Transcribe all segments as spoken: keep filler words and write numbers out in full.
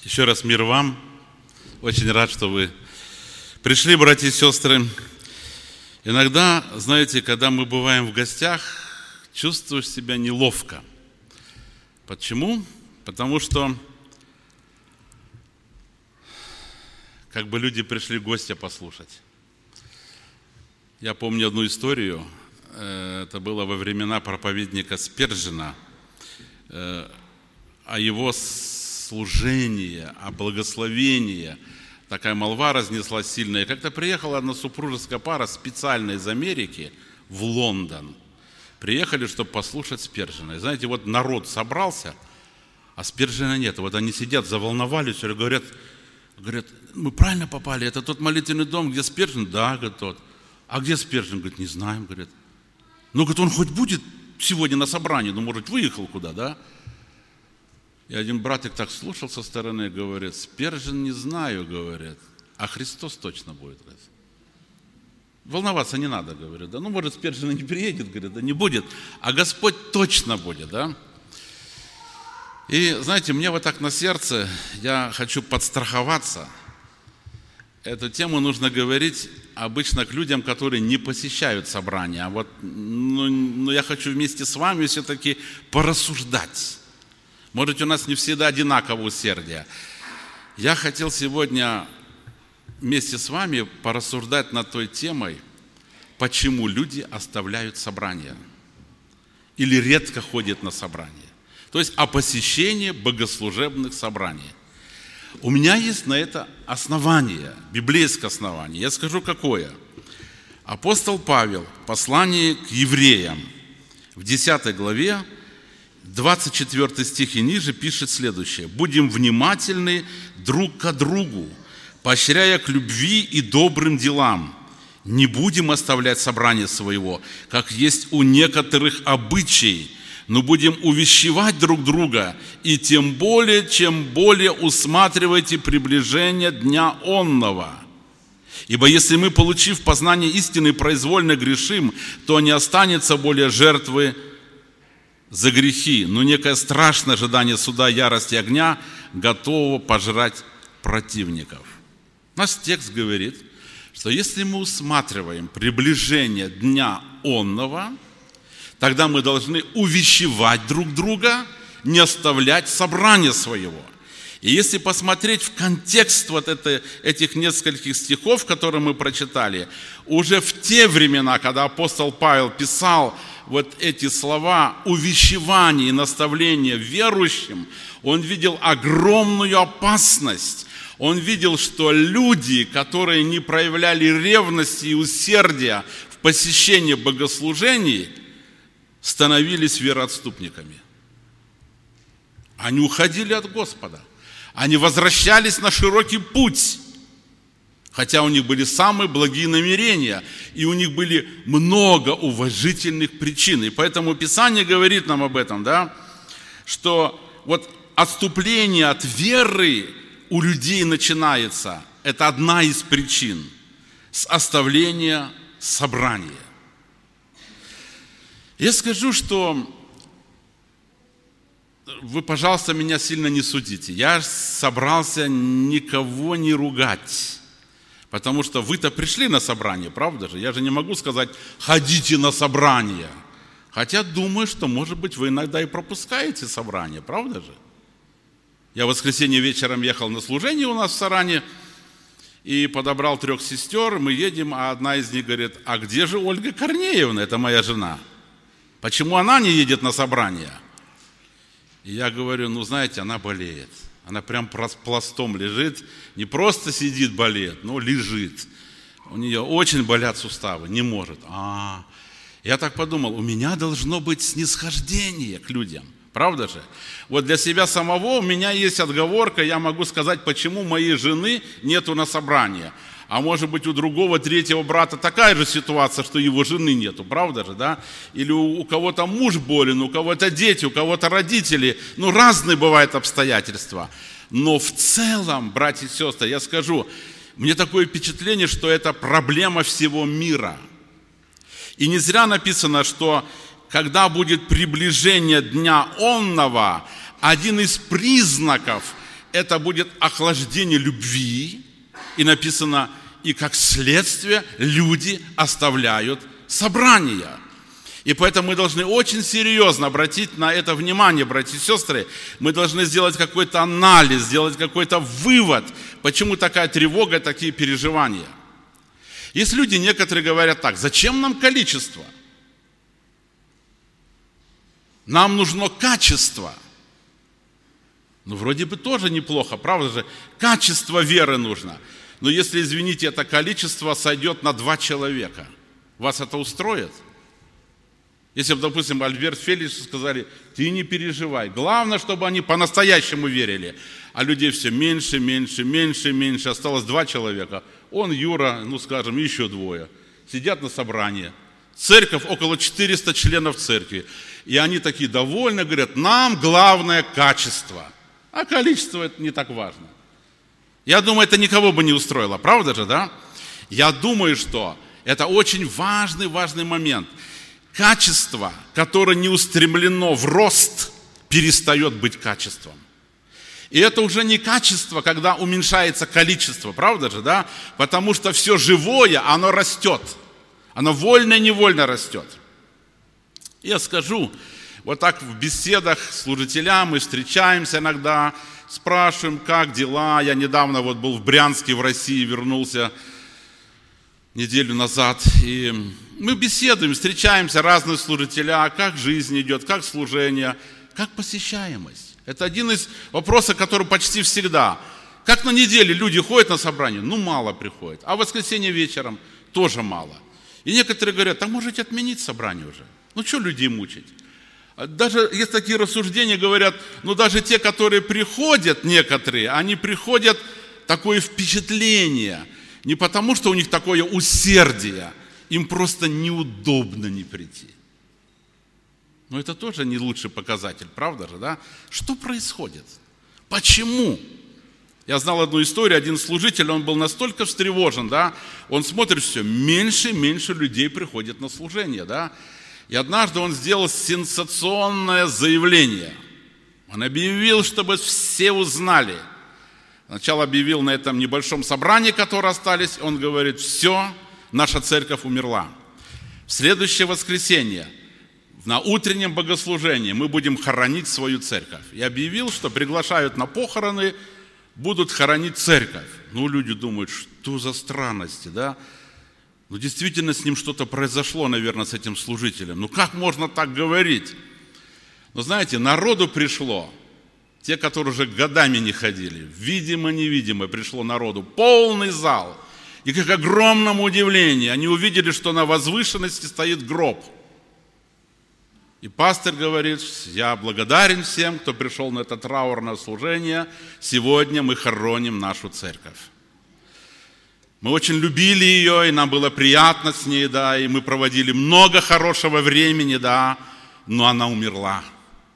Еще раз мир вам. Очень рад, что вы пришли, братья и сестры. Иногда, знаете, когда мы бываем в гостях, чувствуешь себя неловко. Почему? Потому что как бы люди пришли гостя послушать. Я помню одну историю. Это было во времена проповедника Спержена. О его служении, о благословении. Такая молва разнеслась сильная. И как-то приехала одна супружеская пара специально из Америки в Лондон. Приехали, чтобы послушать Спержена. И знаете, вот народ собрался, а Спержена нет. Вот они сидят, заволновались, говорят, говорят, мы правильно попали, это тот молитвенный дом, где Спержен? Да, говорит, тот. А где Спержен? Говорит, не знаем, говорит. Ну, говорит, он хоть будет сегодня на собрании, ну, может, выехал куда, да? И один братик так слушал со стороны, говорит, Спержен не знаю, говорит, а Христос точно будет, говорит. Волноваться не надо, говорит, да, ну, может, Спержен не приедет, говорит, да не будет, а Господь точно будет, да. И, знаете, мне вот так на сердце, я хочу подстраховаться. Эту тему нужно говорить обычно к людям, которые не посещают собрания. А вот, ну, ну, я хочу вместе с вами все-таки порассуждать. Может, у нас не всегда одинаковое усердие. Я хотел сегодня вместе с вами порассуждать над той темой, почему люди оставляют собрания или редко ходят на собрания. То есть о посещении богослужебных собраний. У меня есть на это основание, библейское основание. Я скажу, какое. Апостол Павел в послании к евреям в десятой главе, двадцать четвёртый стих и ниже пишет следующее. «Будем внимательны друг к другу, поощряя к любви и добрым делам. Не будем оставлять собрание своего, как есть у некоторых обычай, но будем увещевать друг друга, и тем более, чем более усматривайте приближение дня онного. Ибо если мы, получив познание истины, произвольно грешим, то не останется более жертвы за грехи, но некое страшное ожидание суда, ярости огня, готового пожрать противников». Наш текст говорит, что если мы усматриваем приближение дня онного, тогда мы должны увещевать друг друга, не оставлять собрание своего. И если посмотреть в контекст вот это, этих нескольких стихов, которые мы прочитали, уже в те времена, когда апостол Павел писал вот эти слова увещевания и наставления верующим, он видел огромную опасность. Он видел, что люди, которые не проявляли ревности и усердия в посещении богослужений, становились вероотступниками. Они уходили от Господа. Они возвращались на широкий путь. Хотя у них были самые благие намерения, и у них были много уважительных причин. И поэтому Писание говорит нам об этом, да, что вот отступление от веры у людей начинается. Это одна из причин с оставления собрания. Я скажу, что вы, пожалуйста, меня сильно не судите. Я собрался никого не ругать. Потому что вы-то пришли на собрание, правда же? Я же не могу сказать, ходите на собрание. Хотя думаю, что, может быть, вы иногда и пропускаете собрание, правда же? Я в воскресенье вечером ехал на служение у нас в Саране и подобрал трех сестер. Мы едем, а одна из них говорит, а где же Ольга Корнеевна, это моя жена? Почему она не едет на собрание? И я говорю, ну, знаете, она болеет. Она прям пластом лежит, не просто сидит, болеет, но лежит. У нее очень болят суставы, не может. А, я так подумал, у меня должно быть снисхождение к людям, правда же? Вот для себя самого у меня есть отговорка, я могу сказать, почему моей жены нету на собрании. А может быть, у другого, третьего брата такая же ситуация, что его жены нету, правда же, да? Или у, у кого-то муж болен, у кого-то дети, у кого-то родители. Ну, разные бывают обстоятельства. Но в целом, братья и сестры, я скажу, мне такое впечатление, что это проблема всего мира. И не зря написано, что когда будет приближение дня онного, один из признаков это будет охлаждение любви. И написано, и как следствие люди оставляют собрания. И поэтому мы должны очень серьезно обратить на это внимание, братья и сестры. Мы должны сделать какой-то анализ, сделать какой-то вывод, почему такая тревога, такие переживания. Есть люди, некоторые говорят так: зачем нам количество? Нам нужно качество. Ну, вроде бы тоже неплохо, правда же? Качество веры нужно. Но если, извините, это количество сойдет на два человека, вас это устроит? Если бы, допустим, Альберт Феликс сказали: ты не переживай, главное, чтобы они по-настоящему верили. А людей все меньше, меньше, меньше, меньше. Осталось два человека. Он, Юра, ну, скажем, еще двое. Сидят на собрании. Церковь, около четырёхсот членов церкви. И они такие довольны, говорят: нам главное качество. А количество это не так важно. Я думаю, это никого бы не устроило. Правда же, да? Я думаю, что это очень важный, важный момент. Качество, которое не устремлено в рост, перестает быть качеством. И это уже не качество, когда уменьшается количество, правда же, да? Потому что все живое, оно растет. Оно вольно-невольно растет. Я скажу, вот так в беседах с служителями мы встречаемся иногда, спрашиваем, как дела. Я недавно вот был в Брянске, в России, вернулся неделю назад. И мы беседуем, встречаемся, разные служителя, как жизнь идет, как служение, как посещаемость. Это один из вопросов, который почти всегда. Как на неделе люди ходят на собрание? Ну, мало приходят. А в воскресенье вечером тоже мало. И некоторые говорят: а можете отменить собрание уже? Ну, что людей мучить? Даже есть такие рассуждения, говорят, ну, даже те, которые приходят, некоторые, они приходят такое впечатление, не потому, что у них такое усердие, им просто неудобно не прийти. Но это тоже не лучший показатель, правда же, да? Что происходит? Почему? Я знал одну историю, один служитель, он был настолько встревожен, да, он смотрит, все, меньше и меньше людей приходит на служение, да. И однажды он сделал сенсационное заявление. Он объявил, чтобы все узнали. Сначала объявил на этом небольшом собрании, которые остались, он говорит: все, наша церковь умерла. В следующее воскресенье на утреннем богослужении мы будем хоронить свою церковь. И объявил, что приглашают на похороны, будут хоронить церковь. Ну, люди думают, что за странности, да? Ну, действительно, с ним что-то произошло, наверное, с этим служителем. Ну, как можно так говорить? Но, знаете, народу пришло, те, которые уже годами не ходили, видимо-невидимо пришло народу, полный зал. И к огромному удивлению они увидели, что на возвышенности стоит гроб. И пастор говорит: я благодарен всем, кто пришел на это траурное служение. Сегодня мы хороним нашу церковь. Мы очень любили ее, и нам было приятно с ней, да, и мы проводили много хорошего времени, да, но она умерла.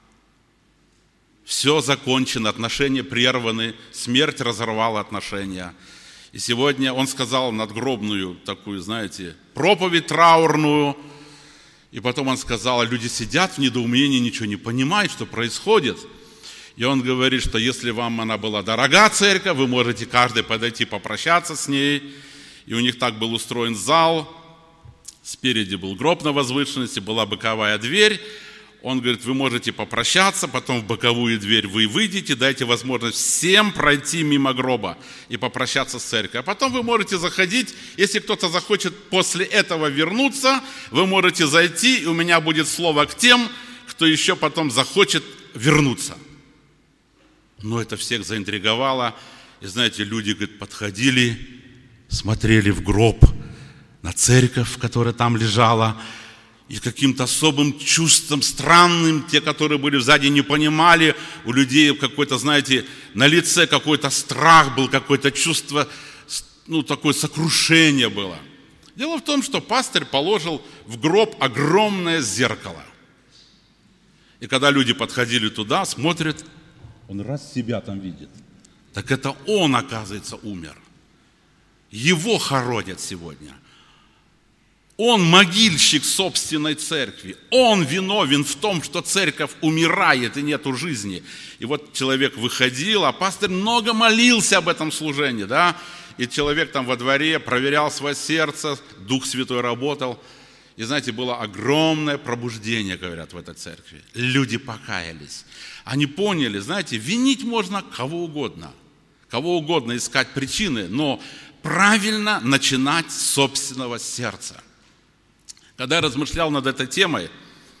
Все закончено, отношения прерваны, смерть разорвала отношения. И сегодня он сказал надгробную такую, знаете, проповедь траурную, и потом он сказал, а люди сидят в недоумении, ничего не понимают, что происходит. И он говорит, что если вам она была дорога, церковь, вы можете каждый подойти попрощаться с ней. И у них так был устроен зал. Спереди был гроб на возвышенности, была боковая дверь. Он говорит, вы можете попрощаться, потом в боковую дверь вы выйдете, дайте возможность всем пройти мимо гроба и попрощаться с церковью. А потом вы можете заходить, если кто-то захочет после этого вернуться, вы можете зайти, и у меня будет слово к тем, кто еще потом захочет вернуться. Но это всех заинтриговало. И знаете, люди, говорит, подходили, смотрели в гроб на церковь, которая там лежала, и каким-то особым чувством, странным, те, которые были сзади, не понимали, у людей какой-то, знаете, на лице какой-то страх был, какое-то чувство, ну, такое сокрушение было. Дело в том, что пастырь положил в гроб огромное зеркало. И когда люди подходили туда, смотрят, он раз себя там видит. Так это он, оказывается, умер. Его хоронят сегодня. Он могильщик собственной церкви. Он виновен в том, что церковь умирает и нету жизни. И вот человек выходил, а пастор много молился об этом служении, да? И человек там во дворе проверял свое сердце, Дух Святой работал. И знаете, было огромное пробуждение, говорят, в этой церкви. Люди покаялись. Они поняли, знаете, винить можно кого угодно. Кого угодно искать причины, но правильно начинать с собственного сердца. Когда я размышлял над этой темой,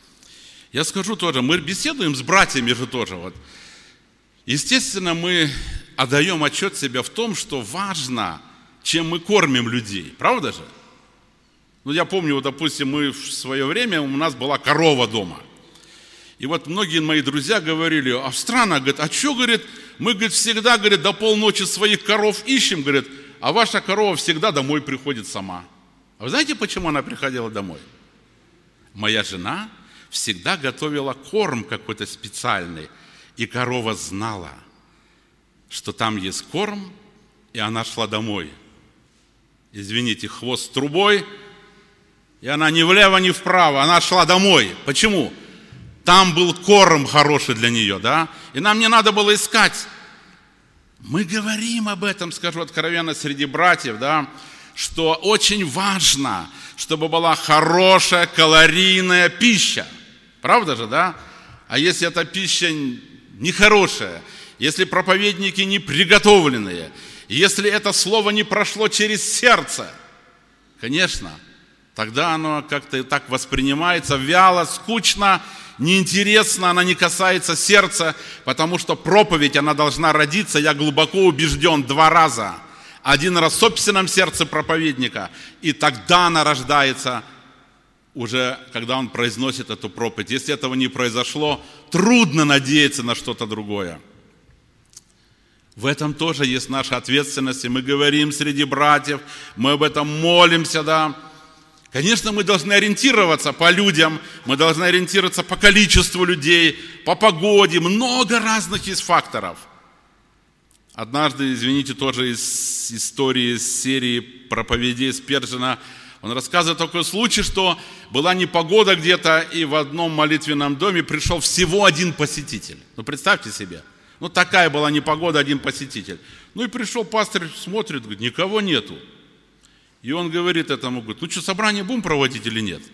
я скажу тоже, мы беседуем с братьями же тоже. Вот. Естественно, мы отдаем отчет себе в том, что важно, чем мы кормим людей. Правда же? Ну, я помню, вот, допустим, мы в свое время, у нас была корова дома. И вот многие мои друзья говорили, а странно, говорит, а что, говорит, мы, говорит, всегда, говорит, до полночи своих коров ищем, говорит, а ваша корова всегда домой приходит сама. А вы знаете, почему она приходила домой? Моя жена всегда готовила корм какой-то специальный, и корова знала, что там есть корм, и она шла домой. Извините, хвост трубой, и она ни влево, ни вправо, она шла домой. Почему? Там был корм хороший для нее, да? И нам не надо было искать. Мы говорим об этом, скажу откровенно, среди братьев, да, что очень важно, чтобы была хорошая калорийная пища. Правда же, да? А если эта пища нехорошая, если проповедники не приготовленные, если это слово не прошло через сердце, конечно, тогда оно как-то так воспринимается вяло, скучно, неинтересно, она не касается сердца, потому что проповедь, она должна родиться, я глубоко убежден, два раза. Один раз в собственном сердце проповедника, и тогда она рождается уже, когда он произносит эту проповедь. Если этого не произошло, трудно надеяться на что-то другое. В этом тоже есть наша ответственность, и мы говорим среди братьев, мы об этом молимся, да. Конечно, мы должны ориентироваться по людям, мы должны ориентироваться по количеству людей, по погоде, много разных есть факторов. Однажды, извините, тоже из истории, из серии проповедей Спержена, он рассказывает такой случай, что была непогода где-то, и в одном молитвенном доме пришел всего один посетитель. Ну, представьте себе. Ну, такая была непогода, один посетитель. Ну, и пришел пастор, смотрит, говорит, никого нету. И он говорит этому, говорит, ну что, собрание будем проводить или нет?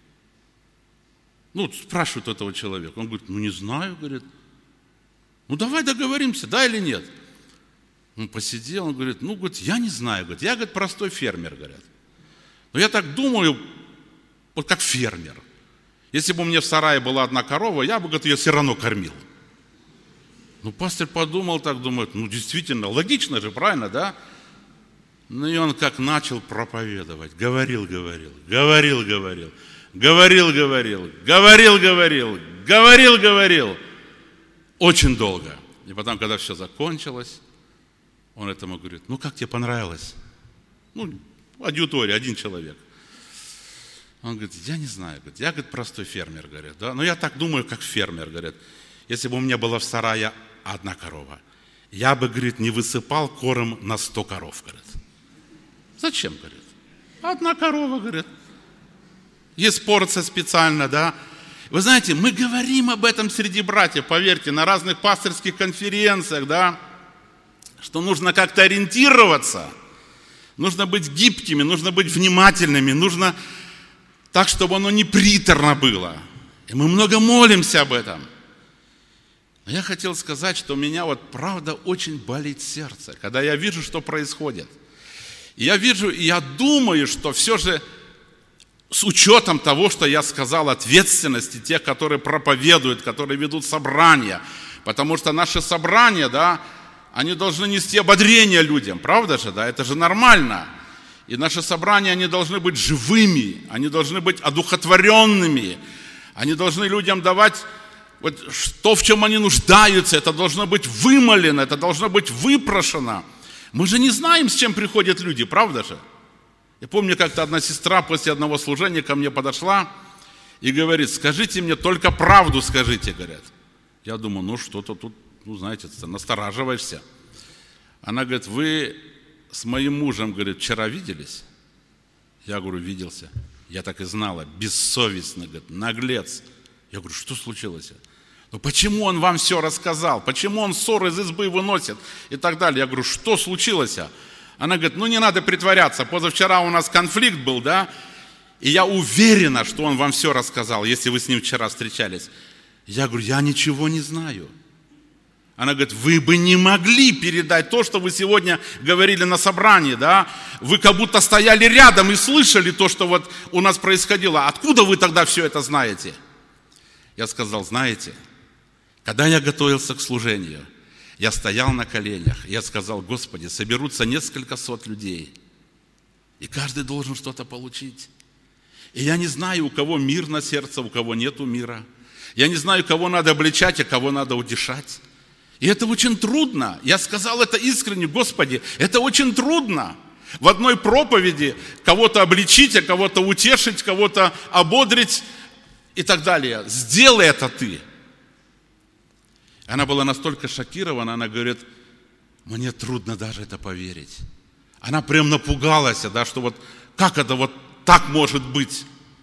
Ну, спрашивает этого человека. Он говорит, ну не знаю, говорит. Ну давай договоримся, да или нет? Он посидел, он говорит, ну, говорит, я не знаю, говорит, я, говорит, простой фермер, говорят. Но я так думаю, вот как фермер. Если бы у меня в сарае была одна корова, я бы, говорит, ее все равно кормил. Ну, пастор подумал так, думает, ну, действительно, логично же, правильно, да? Ну, и он как начал проповедовать, говорил, говорил, говорил, говорил, говорил, говорил, говорил, говорил, говорил, говорил, очень долго. И потом, когда все закончилось, он этому говорит, ну, как тебе понравилось? Ну, аудитория, один человек. Он говорит, я не знаю, говорит, я, говорит, простой фермер, говорит, да, но я так думаю, как фермер, говорит, если бы у меня была в сарае одна корова, я бы, говорит, не высыпал корм на сто коров, говорит. Зачем, говорит? Одна корова, говорит. Есть порция специально, да. Вы знаете, мы говорим об этом среди братьев, поверьте, на разных пасторских конференциях, да, что нужно как-то ориентироваться, нужно быть гибкими, нужно быть внимательными, нужно так, чтобы оно не приторно было. И мы много молимся об этом. Но я хотел сказать, что у меня вот правда очень болит сердце, когда я вижу, что происходит. И я вижу, и я думаю, что все же с учетом того, что я сказал, ответственности тех, которые проповедуют, которые ведут собрания, потому что наши собрания, да, они должны нести ободрение людям, правда же, да, это же нормально. И наши собрания, они должны быть живыми, они должны быть одухотворенными, они должны людям давать вот то, в чем они нуждаются, это должно быть вымолено, это должно быть выпрошено. Мы же не знаем, с чем приходят люди, правда же? Я помню, как-то одна сестра после одного служения ко мне подошла и говорит, скажите мне, только правду скажите, говорят. Я думаю, ну что-то тут, ну знаете, настораживаешься. Она говорит, вы с моим мужем, говорит, вчера виделись? Я говорю, виделся. Я так и знала, бессовестный, говорит, наглец. Я говорю, что случилось? Ну почему он вам все рассказал? Почему он ссор из избы выносит? И так далее. Я говорю, что случилось? Она говорит, ну не надо притворяться. Позавчера у нас конфликт был, да? И я уверена, что он вам все рассказал, если вы с ним вчера встречались. Я говорю, я ничего не знаю. Она говорит, вы бы не могли передать то, что вы сегодня говорили на собрании, да? Вы как будто стояли рядом и слышали то, что вот у нас происходило. Откуда вы тогда все это знаете? Я сказал, знаете, когда я готовился к служению, я стоял на коленях, я сказал, Господи, соберутся несколько сот людей, и каждый должен что-то получить. И я не знаю, у кого мир на сердце, у кого нету мира. Я не знаю, кого надо обличать, а кого надо утешать. И это очень трудно. Я сказал это искренне, Господи, это очень трудно. В одной проповеди кого-то обличить, а кого-то утешить, кого-то ободрить и так далее. Сделай это ты. Она была настолько шокирована, она говорит, мне трудно даже это поверить. Она прям напугалась, да, что вот как это вот так может быть.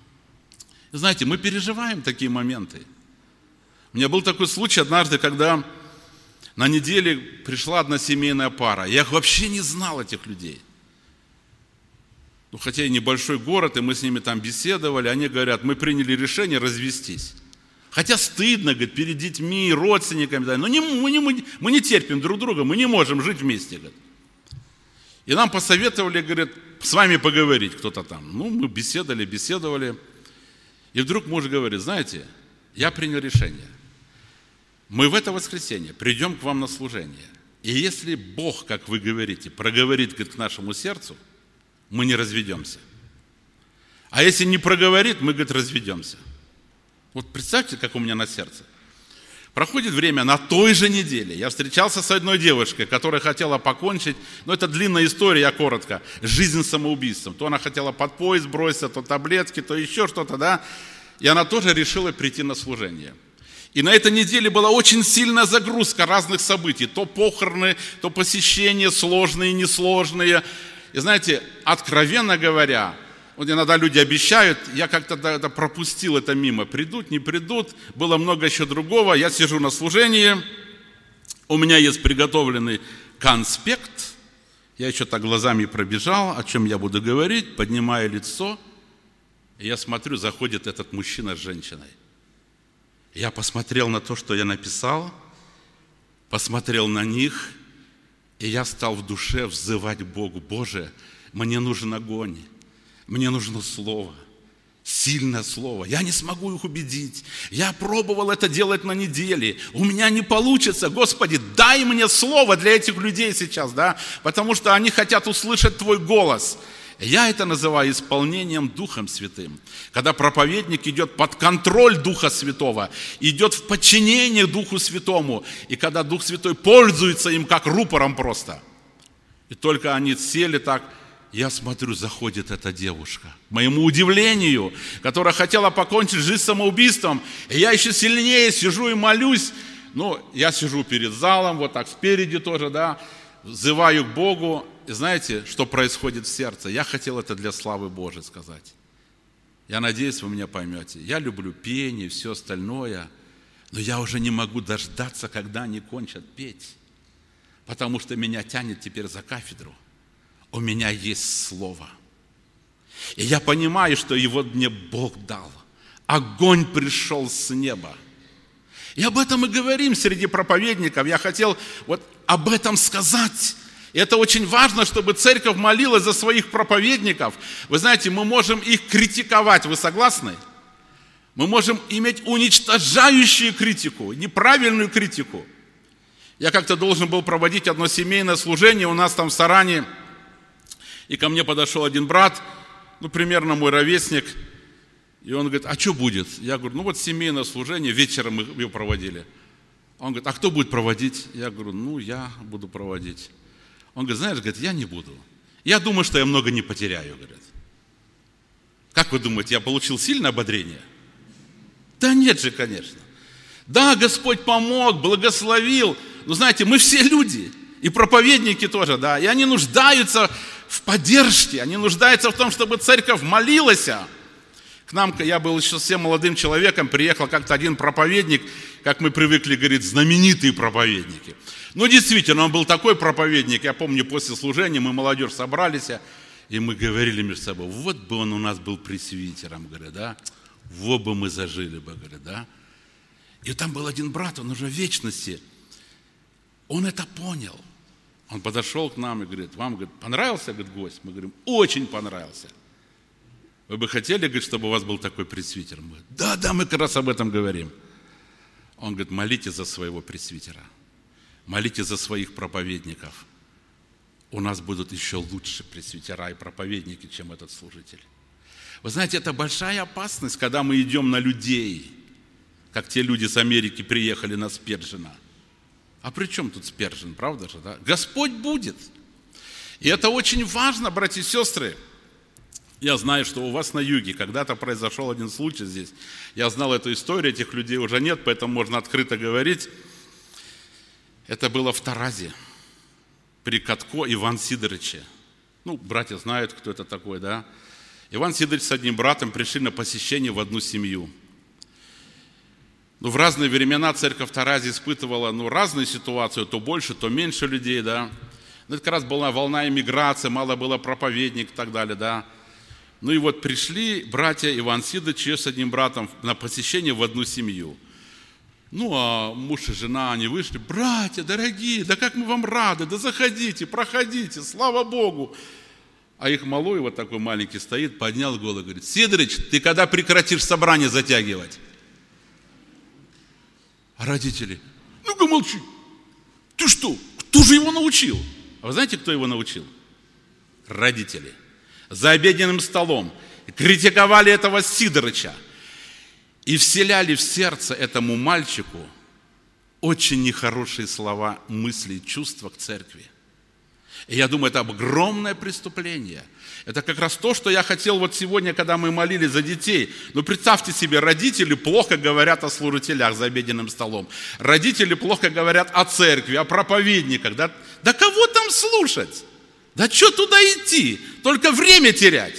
И знаете, мы переживаем такие моменты. У меня был такой случай однажды, когда на неделе пришла одна семейная пара. Я вообще не знал этих людей. Ну, хотя и небольшой город, и мы с ними там беседовали. Они говорят, мы приняли решение развестись. Хотя стыдно, говорит, перед детьми, родственниками. Да, но не, мы, не, мы, мы не терпим друг друга, мы не можем жить вместе. Говорит. И нам посоветовали, говорят, с вами поговорить кто-то там. Ну, мы беседовали, беседовали. И вдруг муж говорит, знаете, я принял решение. Мы в это воскресенье придем к вам на служение. И если Бог, как вы говорите, проговорит, говорит, к нашему сердцу, мы не разведемся. А если не проговорит, мы, говорит, разведемся. Вот представьте, как у меня на сердце. Проходит время, на той же неделе я встречался с одной девушкой, которая хотела покончить, но это длинная история, я коротко, жизнь самоубийством. То она хотела под поезд броситься, то таблетки, то еще что-то, да. И она тоже решила прийти на служение. И на этой неделе была очень сильная загрузка разных событий. То похороны, то посещения, сложные, несложные. И знаете, откровенно говоря, вот иногда люди обещают, я как-то это пропустил это мимо. Придут, не придут, было много еще другого. Я сижу на служении, у меня есть приготовленный конспект. Я еще так глазами пробежал, о чем я буду говорить, поднимаю лицо. И я смотрю, заходит этот мужчина с женщиной. Я посмотрел на то, что я написал, посмотрел на них, и я стал в душе взывать Богу. Боже, мне нужен огонь, мне нужно слово, сильное слово. Я не смогу их убедить. Я пробовал это делать на неделе. У меня не получится. Господи, дай мне слово для этих людей сейчас, да, потому что они хотят услышать Твой голос. Я это называю исполнением Духом Святым. Когда проповедник идет под контроль Духа Святого, идет в подчинение Духу Святому, и когда Дух Святой пользуется им как рупором просто. И только они сели так, я смотрю, заходит эта девушка. К моему удивлению, которая хотела покончить жизнь самоубийством, и я еще сильнее сижу и молюсь. Ну, я сижу перед залом, вот так спереди тоже, да, взываю к Богу. И знаете, что происходит в сердце? Я хотел это для славы Божией сказать. Я надеюсь, вы меня поймете. Я люблю пение, все остальное, но я уже не могу дождаться, когда они кончат петь, потому что меня тянет теперь за кафедру. У меня есть слово. И я понимаю, что его мне Бог дал. Огонь пришел с неба. И об этом мы говорим среди проповедников. Я хотел вот об этом сказать. И это очень важно, чтобы церковь молилась за своих проповедников. Вы знаете, мы можем их критиковать, вы согласны? Мы можем иметь уничтожающую критику, неправильную критику. Я как-то должен был проводить одно семейное служение у нас там в Саране. И ко мне подошел один брат, ну, примерно мой ровесник. И он говорит, а что будет? Я говорю, ну, вот семейное служение, вечером мы его проводили. Он говорит, а кто будет проводить? Я говорю, ну, я буду проводить. Он говорит, знаешь, говорит, я не буду. Я думаю, что я много не потеряю, говорит. Как вы думаете, я получил сильное ободрение? Да нет же, конечно. Да, Господь помог, благословил. Но знаете, мы все люди, и проповедники тоже, да, и они нуждаются в поддержке, они нуждаются в том, чтобы церковь молилась. К нам, я был еще совсем молодым человеком, приехал как-то один проповедник, как мы привыкли говорить, знаменитые проповедники. Ну, действительно, он был такой проповедник. Я помню, после служения мы, молодежь, собрались, и мы говорили между собой, вот бы он у нас был пресвитером, говорят, да, вот бы мы зажили бы, говорят, да. И там был один брат, он уже в вечности, он это понял. Он подошел к нам и говорит, вам, говорит, понравился, говорит, гость? Мы говорим, очень понравился. Вы бы хотели, говорит, чтобы у вас был такой пресвитер? Мы говорим, да, да, мы как раз об этом говорим. Он говорит, молите за своего пресвитера, молите за своих проповедников. У нас будут еще лучше пресвитера и проповедники, чем этот служитель. Вы знаете, это большая опасность, когда мы идем на людей, как те люди с Америки приехали на Спержина. А при чем тут Спержин, правда же, да? Господь будет. И это очень важно, братья и сестры. Я знаю, что у вас на юге когда-то произошел один случай здесь. Я знал эту историю, этих людей уже нет, поэтому можно открыто говорить. Это было в Таразе, при Катко Иван Сидоровиче. Ну, братья знают, кто это такой, да? Иван Сидорович с одним братом пришли на посещение в одну семью. Ну, в разные времена церковь в Таразе испытывала, ну, разную ситуацию, то больше, то меньше людей, да. Ну, это как раз была волна эмиграции, мало было проповедников и так далее, да. Ну, и вот пришли братья Иван Сидорович с одним братом на посещение в одну семью. Ну, а муж и жена, они вышли, братья, дорогие, да как мы вам рады, да заходите, проходите, слава Богу. А их малой, вот такой маленький стоит, поднял голову и говорит, Сидорович, ты когда прекратишь собрание затягивать? А родители, ну-ка молчи, ты что, кто же его научил? А вы знаете, кто его научил? Родители. За обеденным столом критиковали этого Сидоровича и вселяли в сердце этому мальчику очень нехорошие слова, мысли, чувства к церкви. И я думаю, это огромное преступление. Это как раз то, что я хотел вот сегодня, когда мы молились за детей. Ну, представьте себе, родители плохо говорят о служителях за обеденным столом. Родители плохо говорят о церкви, о проповедниках. Да, да кого там слушать? Да что туда идти? Только время терять.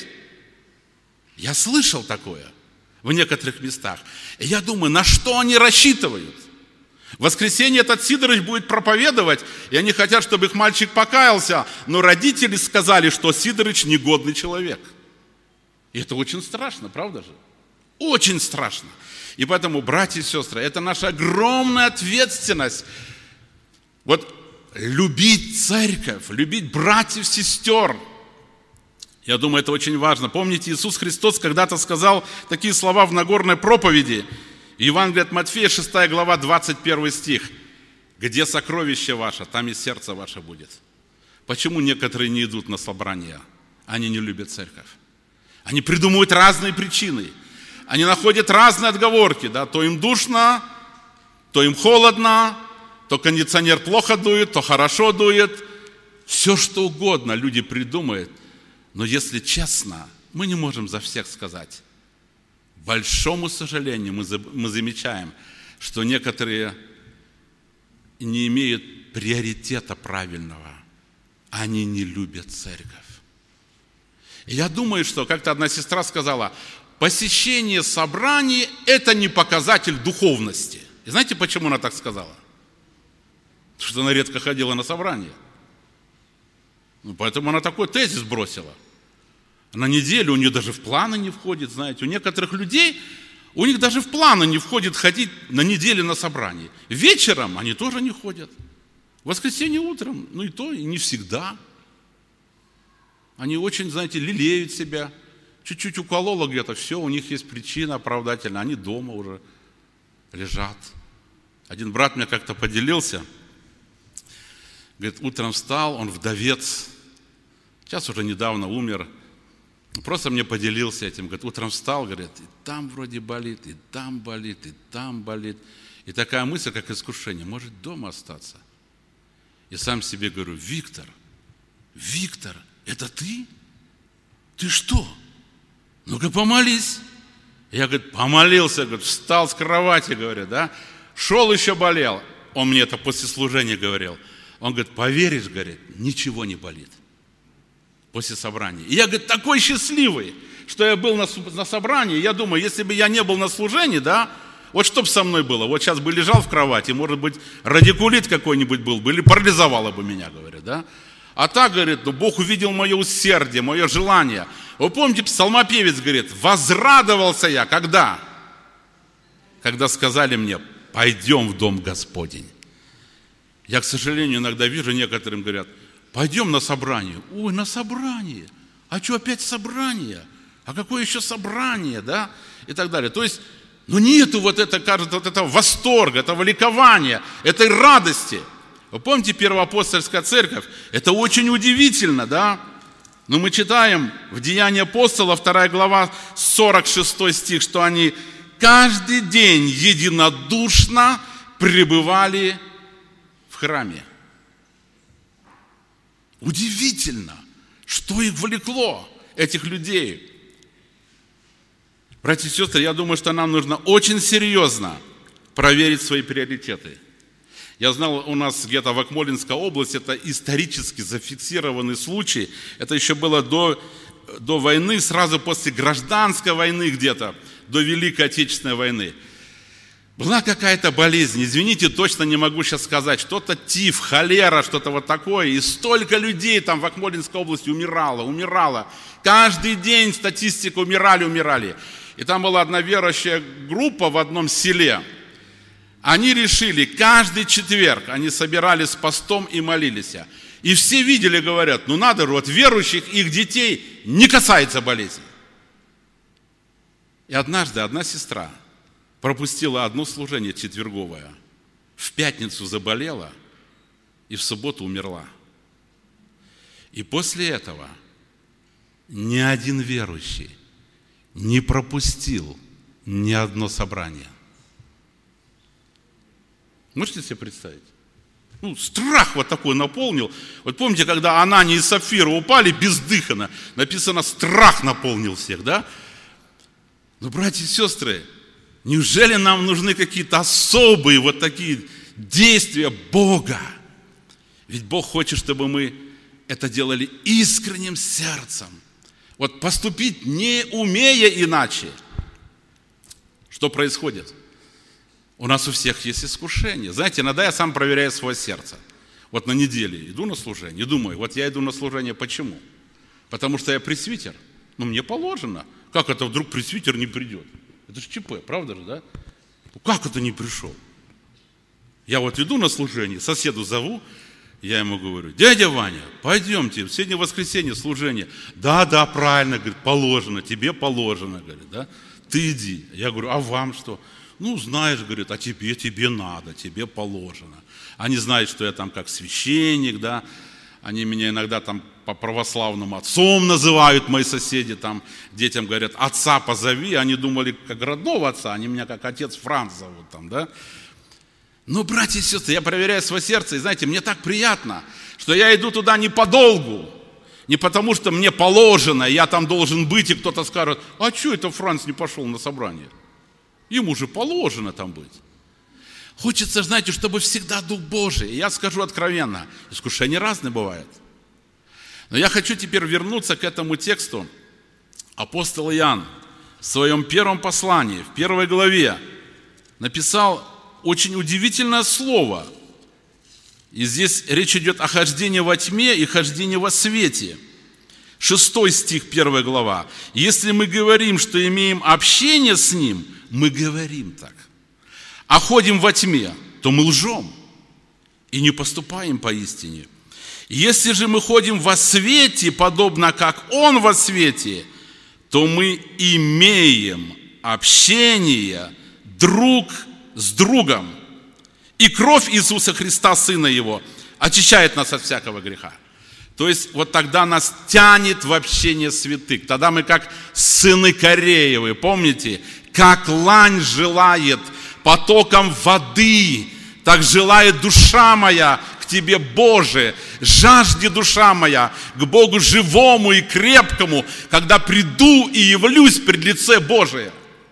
Я слышал такое в некоторых местах. И я думаю, на что они рассчитывают? В воскресенье этот Сидорович будет проповедовать, и они хотят, чтобы их мальчик покаялся, но родители сказали, что Сидорович негодный человек. И это очень страшно, правда же? Очень страшно. И поэтому, братья и сестры, это наша огромная ответственность. Вот любить церковь, любить братьев, сестер. Я думаю, это очень важно. Помните, Иисус Христос когда-то сказал такие слова в Нагорной проповеди. Евангелие от Матфея, шестая глава, двадцать первый стих. «Где сокровище ваше, там и сердце ваше будет». Почему некоторые не идут на собрания? Они не любят церковь. Они придумывают разные причины. Они находят разные отговорки. Да? То им душно, то им холодно, то кондиционер плохо дует, то хорошо дует. Все, что угодно люди придумают. Но если честно, мы не можем за всех сказать. К большому сожалению, мы, мы замечаем, что некоторые не имеют приоритета правильного. Они не любят церковь. И я думаю, что как-то одна сестра сказала, посещение собраний – это не показатель духовности. И знаете, почему она так сказала? Потому что она редко ходила на собрания. Ну, поэтому она такой тезис бросила. На неделю у нее даже в планы не входит, знаете. У некоторых людей, у них даже в планы не входит ходить на неделю на собрание. Вечером они тоже не ходят. В воскресенье утром, ну и то, и не всегда. Они очень, знаете, лелеют себя. Чуть-чуть укололо где-то, все, у них есть причина оправдательная. Они дома уже лежат. Один брат мне как-то поделился. Говорит, утром встал, он вдовец. Сейчас уже недавно умер. Просто мне поделился этим. Говорит, утром встал, говорит, и там вроде болит, и там болит, и там болит. И такая мысль, как искушение, может дома остаться. И сам себе говорю, Виктор, Виктор, это ты? Ты что? Ну-ка помолись. Я, говорит, помолился, говорит, встал с кровати, говорит, да. Шел еще болел. Он мне это после служения говорил. Он говорит, поверишь, говорит, ничего не болит. после собрания. И я, говорит, такой счастливый, что я был на, на собрании. Я думаю, если бы я не был на служении, да, вот что бы со мной было? Вот сейчас бы лежал в кровати, может быть, радикулит какой-нибудь был бы, или парализовало бы меня, говорит, да. А так, говорит, ну, Бог увидел мое усердие, мое желание. Вы помните, псалмопевец говорит, возрадовался я, когда? Когда сказали мне, пойдем в дом Господень. Я, к сожалению, иногда вижу, некоторым говорят, пойдем на собрание. Ой, на собрание. А что опять собрание? А какое еще собрание, да? И так далее. То есть, ну нету вот это, кажется, вот этого восторга, этого ликования, этой радости. Вы помните, Первоапостольская церковь? Это очень удивительно, да? Но мы читаем в Деянии апостолов, вторая глава, сорок шестой стих, что они каждый день единодушно пребывали в храме. Удивительно, что их влекло, этих людей. Братья и сестры, я думаю, что нам нужно очень серьезно проверить свои приоритеты. Я знал, у нас где-то в Акмолинской области, это исторически зафиксированный случай, это еще было до, до войны, сразу после гражданской войны где-то, до Великой Отечественной войны. Была какая-то болезнь, извините, точно не могу сейчас сказать, что-то тиф, холера, что-то вот такое, и столько людей там в Акмолинской области умирало, умирало. Каждый день статистика умирали, умирали. И там была одна верующая группа в одном селе. Они решили, каждый четверг они собирались с постом и молились. И все видели, говорят, ну надо же, вот верующих, их детей не касается болезнь. И однажды одна сестра пропустила одно служение четверговое, в пятницу заболела и в субботу умерла. И после этого ни один верующий не пропустил ни одно собрание. Можете себе представить? Ну, страх вот такой наполнил. Вот помните, когда Анания и Сапфира упали бездыханно, написано, страх наполнил всех, да? Но, братья и сестры, неужели нам нужны какие-то особые вот такие действия Бога? Ведь Бог хочет, чтобы мы это делали искренним сердцем. Вот поступить не умея иначе. Что происходит? У нас у всех есть искушение. Знаете, иногда я сам проверяю свое сердце. Вот на неделе иду на служение и думаю, вот я иду на служение почему? Потому что я пресвитер. Ну, мне положено. Как это вдруг пресвитер не придет? Это же ЧП, правда же, да? Как это не пришел? Я вот иду на служение, соседу зову, я ему говорю, дядя Ваня, пойдемте, сегодня воскресенье, служение. Да, да, правильно, говорит, положено, тебе положено, говорит, да? Ты иди. Я говорю, а вам что? Ну, знаешь, говорит, а тебе, тебе надо, тебе положено. Они знают, что я там как священник, да, они меня иногда там по православному отцом называют, мои соседи, там, детям говорят, отца позови, они думали, как родного отца, они меня как отец Франц зовут там, да. Но, братья и сестры, я проверяю свое сердце, и знаете, мне так приятно, что я иду туда не подолгу, не потому что мне положено, я там должен быть, и кто-то скажет, а что это Франц не пошел на собрание? Ему же положено там быть. Хочется, знаете, чтобы всегда Дух Божий. И я скажу откровенно, искушения разные бывают. Но я хочу теперь вернуться к этому тексту. Апостол Иоанн в своем первом послании, в первой главе, написал очень удивительное слово. И здесь речь идет о хождении во тьме и хождении во свете. Шестой стих, первая глава. Если мы говорим, что имеем общение с Ним, мы говорим так. А ходим во тьме, то мы лжем и не поступаем поистине. Если же мы ходим во свете, подобно как Он во свете, то мы имеем общение друг с другом. И кровь Иисуса Христа, Сына Его, очищает нас от всякого греха. То есть вот тогда нас тянет в общение святых. Тогда мы как сыны Кореевы, помните? Как лань желает потоком воды, так желает душа моя к Тебе, Боже. Жажди душа моя к Богу живому и крепкому, когда приду и явлюсь пред лице Божие.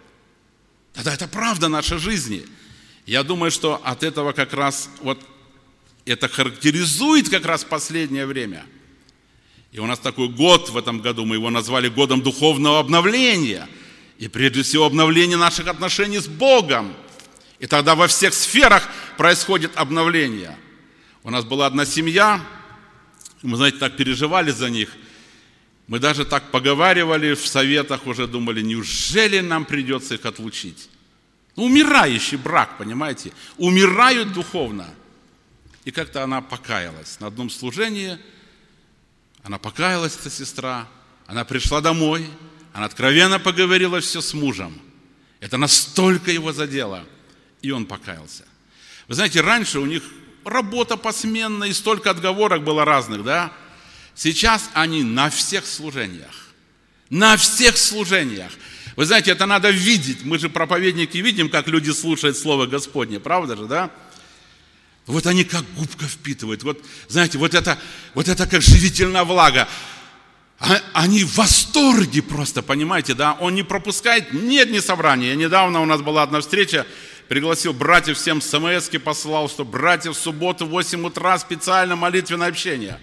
Тогда это правда нашей жизни. Я думаю, что от этого как раз вот это характеризует как раз последнее время. И у нас такой год в этом году, мы его назвали годом духовного обновления. И прежде всего обновление наших отношений с Богом. И тогда во всех сферах происходит обновление. У нас была одна семья, мы, знаете, так переживали за них. Мы даже так поговаривали в советах, уже думали, неужели нам придется их отлучить? Ну, умирающий брак, понимаете? Умирают духовно. И как-то она покаялась. На одном служении она покаялась, эта сестра. Она пришла домой, она откровенно поговорила все с мужем. Это настолько его задело. И он покаялся. Вы знаете, раньше у них работа посменная, и столько отговорок было разных, да? Сейчас они на всех служениях. На всех служениях. Вы знаете, это надо видеть. Мы же, проповедники, видим, как люди слушают Слово Господне. Правда же, да? Вот они как губка впитывают. Вот, знаете, вот это, вот это как живительная влага. Они в восторге просто, понимаете, да? Он не пропускает ни одни собрания. Недавно у нас была одна встреча, пригласил братьев всем смс-ки послал, что братья в субботу в восемь утра специально молитвенное общение.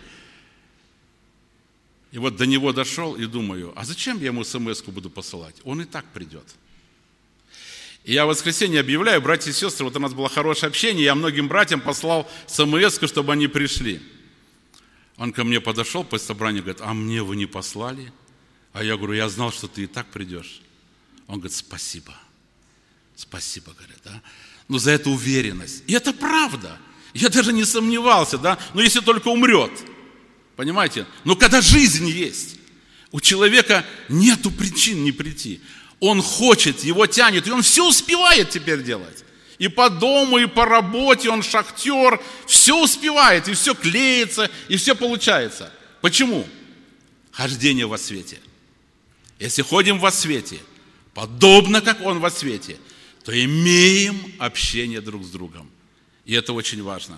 И вот до него дошел и думаю, а зачем я ему смс-ку буду посылать? Он и так придет. И я в воскресенье объявляю, братья и сестры, вот у нас было хорошее общение, я многим братьям послал смс-ку, чтобы они пришли. Он ко мне подошел после собрания, говорит, а мне вы не послали? А я говорю, я знал, что ты и так придешь. Он говорит, спасибо. Спасибо, говорит, да. Ну, за эту уверенность. И это правда. Я даже не сомневался, да. Но если только умрет. Понимаете? Но когда жизнь есть, у человека нету причин не прийти. Он хочет, его тянет, и он все успевает теперь делать. И по дому, и по работе, он шахтер, все успевает, и все клеится, и все получается. Почему? Хождение во свете. Если ходим во свете, подобно как он во свете, то имеем общение друг с другом. И это очень важно.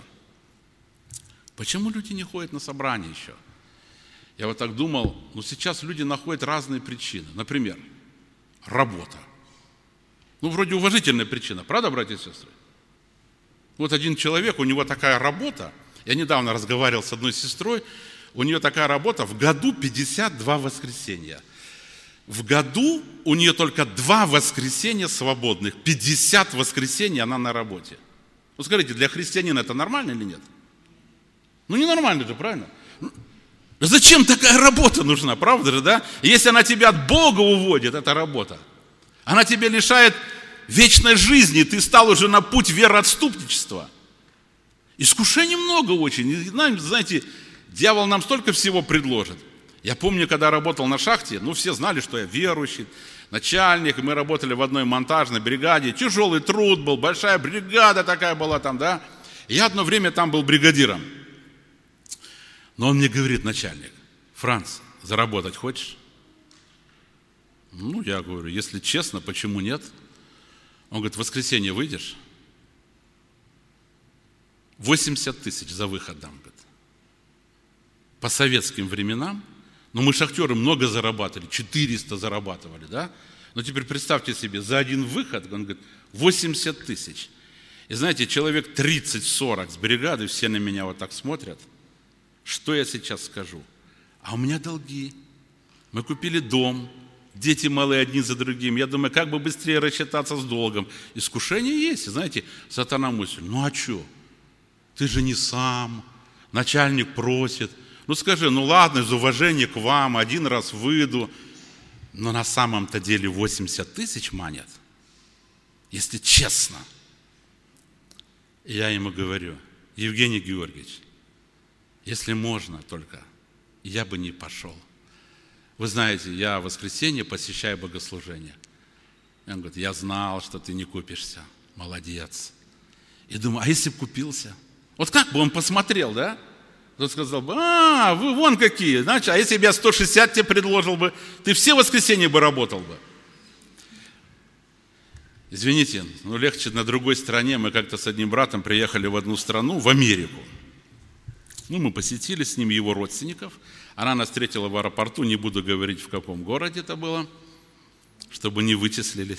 Почему люди не ходят на собрания еще? Я вот так думал, ну сейчас люди находят разные причины. Например, работа. Ну, вроде уважительная причина, правда, братья и сестры? Вот один человек, у него такая работа, я недавно разговаривал с одной сестрой, у нее такая работа, в году пятьдесят два воскресенья. В году у нее только два воскресенья свободных, пятьдесят воскресений она на работе. Ну, скажите, для христианина это нормально или нет? Ну, ненормально же, правильно? Зачем такая работа нужна, правда же, да? Если она тебя от Бога уводит, эта работа, она тебя лишает вечной жизни, ты стал уже на путь вероотступничества. Искушений много очень. И, знаете, дьявол нам столько всего предложит. Я помню, когда работал на шахте, ну, все знали, что я верующий, начальник, мы работали в одной монтажной бригаде, тяжелый труд был, большая бригада такая была там, да. И я одно время там был бригадиром. Но он мне говорит, начальник, Франц, заработать хочешь? Ну, я говорю, если честно, почему нет? Он говорит, в воскресенье выйдешь? восемьдесят тысяч за выход дам, говорит. По советским временам, ну, мы шахтеры много зарабатывали, четыреста зарабатывали, да? Но теперь представьте себе, за один выход, он говорит, восемьдесят тысяч. И знаете, человек тридцать-сорок с бригады, все на меня вот так смотрят. Что я сейчас скажу? А у меня долги. Мы купили дом, дети малые одни за другим. Я думаю, как бы быстрее рассчитаться с долгом. Искушение есть, знаете, сатана мысль. Ну а что? Ты же не сам, начальник просит. Ну скажи, ну ладно, из уважения к вам, один раз выйду. Но на самом-то деле восемьдесят тысяч манят. Если честно. И я ему говорю, Евгений Георгиевич, если можно только, я бы не пошел. Вы знаете, я в воскресенье посещаю богослужение. И он говорит, я знал, что ты не купишься. Молодец. И думаю, а если бы купился? Вот как бы он посмотрел, да? Он сказал бы, а, вы вон какие. Значит, а если бы я сто шестьдесят тебе предложил бы, ты все воскресенья бы работал бы. Извините, но легче на другой стороне. Мы как-то с одним братом приехали в одну страну, в Америку. Ну, мы посетили с ним его родственников. Она нас встретила в аэропорту, не буду говорить, в каком городе это было, чтобы не вычислили.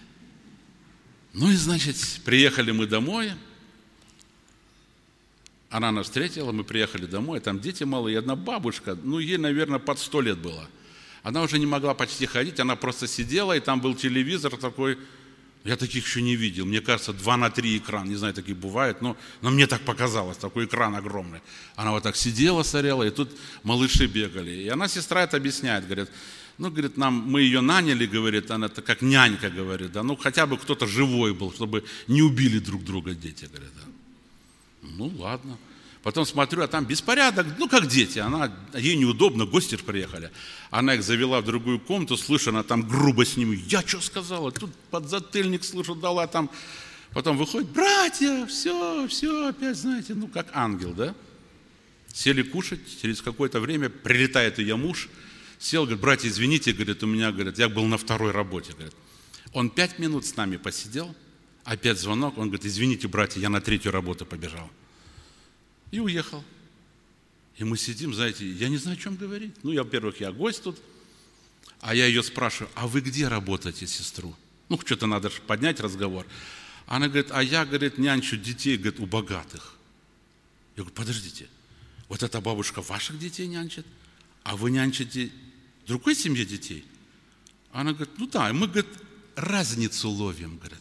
Ну и, значит, приехали мы домой. Она нас встретила, мы приехали домой, там дети малые, и одна бабушка, ну, ей, наверное, под сто лет было. Она уже не могла почти ходить, она просто сидела, и там был телевизор такой, я таких еще не видел, мне кажется, два на три экран, не знаю, такие бывают, но, но мне так показалось, такой экран огромный. Она вот так сидела, сорела, и тут малыши бегали. И она, сестра, это объясняет, говорит, ну, говорит, нам, мы ее наняли, говорит, она как нянька, говорит, да, ну, хотя бы кто-то живой был, чтобы не убили друг друга дети, говорит, да. Ну, ладно. Потом смотрю, а там беспорядок, ну, как дети. Она, ей неудобно, гости приехали. Она их завела в другую комнату, слышу, она там грубо с ними. Я что сказала? Тут подзатыльник, слышу, дала там. Потом выходит, братья, все, все, опять, знаете, ну, как ангел, да? Сели кушать, через какое-то время прилетает ее муж, сел, говорит, братья, извините, говорит, у меня, говорит, я был на второй работе, говорит. Он пять минут с нами посидел, опять звонок, он говорит, извините, братья, я на третью работу побежал. И уехал. И мы сидим, знаете, я не знаю, о чем говорить. Ну, я, во-первых, я гость тут, а я ее спрашиваю, а вы где работаете, сестру? Ну, что-то надо поднять разговор. Она говорит, а я, говорит, нянчу детей, говорит, у богатых. Я говорю, подождите, вот эта бабушка ваших детей нянчит, а вы нянчите другой семье детей? Она говорит, ну да, мы, говорит, разницу ловим, говорит.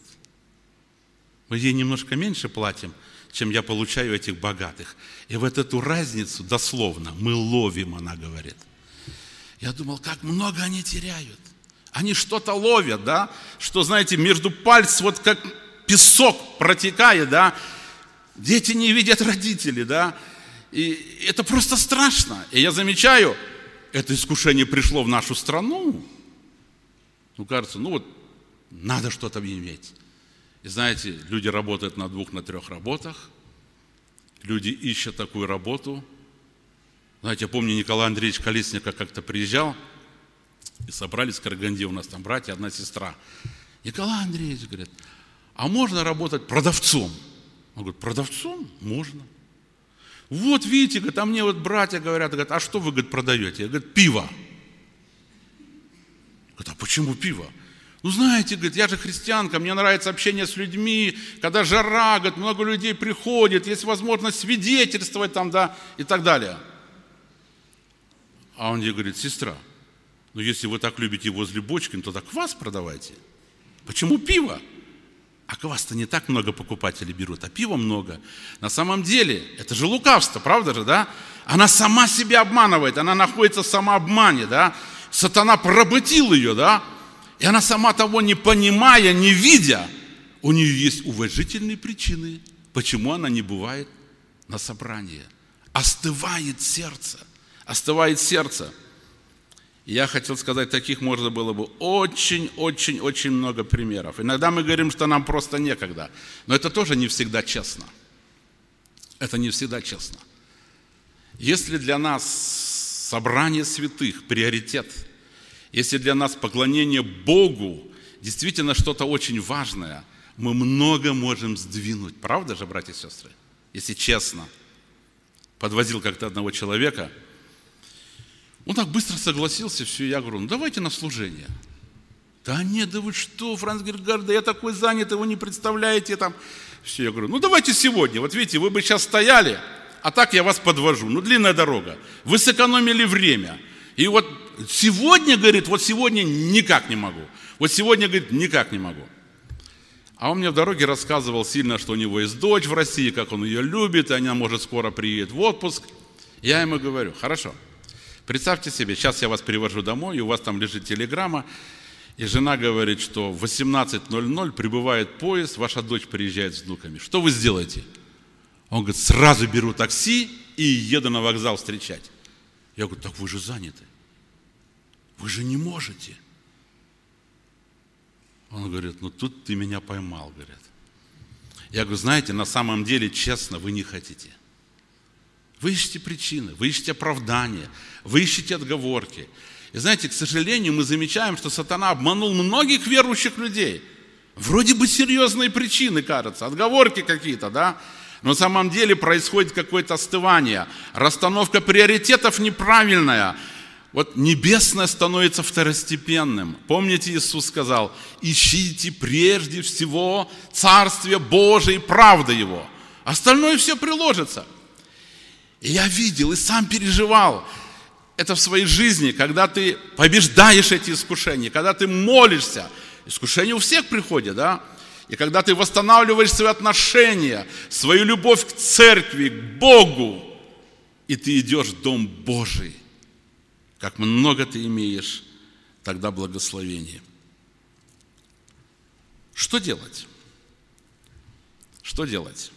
Мы ей немножко меньше платим, чем я получаю этих богатых. И вот эту разницу, дословно, мы ловим, она говорит. Я думал, как много они теряют. Они что-то ловят, да, что, знаете, между пальцев, вот как песок протекает, да, дети не видят родителей, да, и это просто страшно. И я замечаю, это искушение пришло в нашу страну. Ну, кажется, ну вот, надо что-то иметь. И знаете, люди работают на двух, на трех работах, люди ищут такую работу. Знаете, я помню, Николай Андреевич Колесников как-то приезжал, и собрались в Караганде, у нас там братья, одна сестра. Николай Андреевич говорит, а можно работать продавцом? Он говорит, продавцом? Можно. Вот видите, говорит, а мне вот братья говорят, говорят, а что вы, говорит, продаете? Я говорю, пиво. Говорит, а почему пиво? Ну, знаете, говорит, я же христианка, мне нравится общение с людьми, когда жара, говорит, много людей приходит, есть возможность свидетельствовать там, да, и так далее. А он мне говорит, сестра, ну, если вы так любите возле бочки, то так квас продавайте. Почему пиво? А квас-то не так много покупателей берут, а пива много. На самом деле, это же лукавство, правда же, да? Она сама себя обманывает, она находится в самообмане, да? Сатана поработил ее, да? И она сама того не понимая, не видя, у нее есть уважительные причины, почему она не бывает на собрании. Остывает сердце, остывает сердце. И я хотел сказать, таких можно было бы очень-очень-очень много примеров. Иногда мы говорим, что нам просто некогда, но это тоже не всегда честно. Это не всегда честно. Если для нас собрание святых – приоритет, если для нас поклонение Богу действительно что-то очень важное, мы много можем сдвинуть. Правда же, братья и сестры? Если честно. Подвозил как-то одного человека. Он так быстро согласился, все, я говорю, ну давайте на служение. Да нет, да вы что, Франц Гергард, да я такой занят, вы не представляете там. Все, я говорю, ну давайте сегодня. Вот видите, вы бы сейчас стояли, а так я вас подвожу. Ну длинная дорога. Вы сэкономили время. И вот сегодня, говорит, вот сегодня никак не могу. Вот сегодня, говорит, никак не могу. А он мне в дороге рассказывал сильно, что у него есть дочь в России, как он ее любит, и она, может, скоро приедет в отпуск. Я ему говорю, хорошо, представьте себе, сейчас я вас привожу домой, и у вас там лежит телеграмма, и жена говорит, что в восемнадцать ноль ноль прибывает поезд, ваша дочь приезжает с внуками. Что вы сделаете? Он говорит, сразу беру такси и еду на вокзал встречать. Я говорю, так вы же заняты. Вы же не можете. Он говорит, ну тут ты меня поймал, говорят. Я говорю, знаете, на самом деле, честно, вы не хотите. Вы ищете причины, вы ищете оправдания, вы ищете отговорки. И знаете, к сожалению, мы замечаем, что сатана обманул многих верующих людей. Вроде бы серьезные причины, кажется, отговорки какие-то, да? Но на самом деле происходит какое-то остывание. Расстановка приоритетов неправильная. Вот небесное становится второстепенным. Помните, Иисус сказал, ищите прежде всего Царствие Божие и правда Его. Остальное все приложится. И я видел и сам переживал это в своей жизни, когда ты побеждаешь эти искушения, когда ты молишься. Искушения у всех приходят, да? И когда ты восстанавливаешь свои отношения, свою любовь к церкви, к Богу, и ты идешь в Дом Божий, как много ты имеешь тогда благословения. Что делать? Что делать?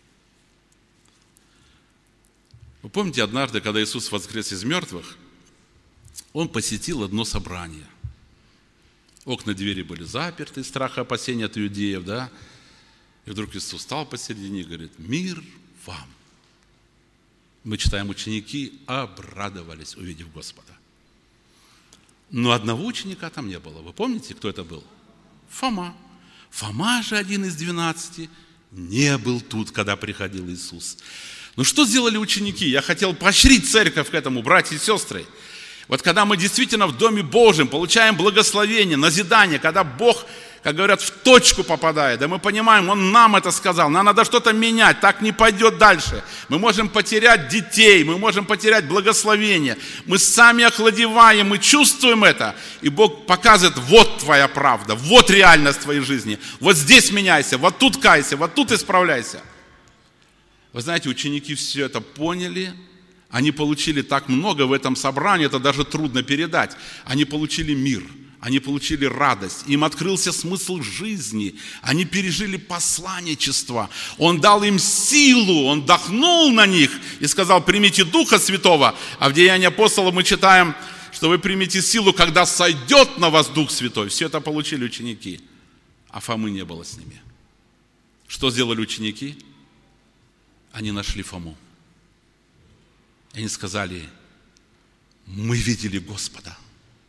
Вы помните, однажды, когда Иисус воскрес из мертвых, Он посетил одно собрание. Окна двери были заперты, страх и опасения от иудеев, да? И вдруг Иисус встал посередине и говорит: «Мир вам». Мы читаем, ученики обрадовались, увидев Господа. Но одного ученика там не было. Вы помните, кто это был? Фома. Фома же, один из двенадцати, не был тут, когда приходил Иисус. Ну что сделали ученики? Я хотел поощрить церковь к этому, братья и сестры. Вот когда мы действительно в Доме Божьем получаем благословение, назидание, когда Бог, как говорят, в точку попадает, да мы понимаем, Он нам это сказал, нам надо что-то менять, так не пойдет дальше. Мы можем потерять детей, мы можем потерять благословение, мы сами охладеваем, мы чувствуем это, и Бог показывает: вот твоя правда, вот реальность твоей жизни, вот здесь меняйся, вот тут кайся, вот тут исправляйся. Вы знаете, ученики все это поняли. Они получили так много в этом собрании, это даже трудно передать. Они получили мир, они получили радость, им открылся смысл жизни, они пережили посланничество. Он дал им силу, Он вдохнул на них и сказал: примите Духа Святого. А в Деянии апостолов мы читаем, что вы примете силу, когда сойдет на вас Дух Святой. Все это получили ученики, а Фомы не было с ними. Что сделали ученики? Они нашли Фому. Они сказали: мы видели Господа.